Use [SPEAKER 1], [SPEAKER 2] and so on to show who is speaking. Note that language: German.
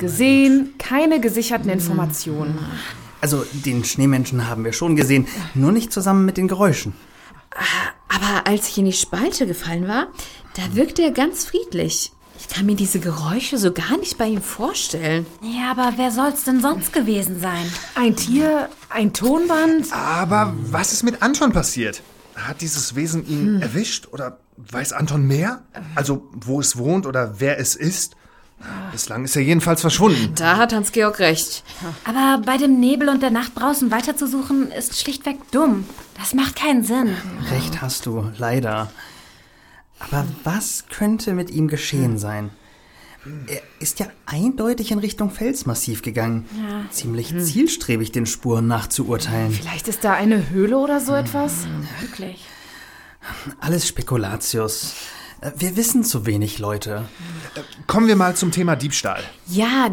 [SPEAKER 1] gesehen, keine gesicherten Informationen.
[SPEAKER 2] Also den Schneemenschen haben wir schon gesehen, nur nicht zusammen mit den Geräuschen.
[SPEAKER 3] Aber als ich in die Spalte gefallen war, da wirkte er ganz friedlich. Ich kann mir diese Geräusche so gar nicht bei ihm vorstellen.
[SPEAKER 4] Ja, aber wer soll's denn sonst gewesen sein?
[SPEAKER 1] Ein Tier, ein Tonband.
[SPEAKER 5] Aber was ist mit Anton passiert? Hat dieses Wesen ihn erwischt oder weiß Anton mehr? Also wo es wohnt oder wer es ist? Bislang ist er jedenfalls verschwunden.
[SPEAKER 3] Da hat Hans-Georg recht.
[SPEAKER 4] Aber bei dem Nebel und der Nacht draußen weiterzusuchen, ist schlichtweg dumm. Das macht keinen Sinn.
[SPEAKER 2] Recht hast du, leider. Aber was könnte mit ihm geschehen sein? Er ist ja eindeutig in Richtung Felsmassiv gegangen. Ja. Ziemlich zielstrebig den Spuren nach zu urteilen.
[SPEAKER 1] Vielleicht ist da eine Höhle oder so etwas?
[SPEAKER 4] Wirklich.
[SPEAKER 2] Alles Spekulatius. Wir wissen zu wenig, Leute.
[SPEAKER 5] Kommen wir mal zum Thema Diebstahl.
[SPEAKER 3] Ja,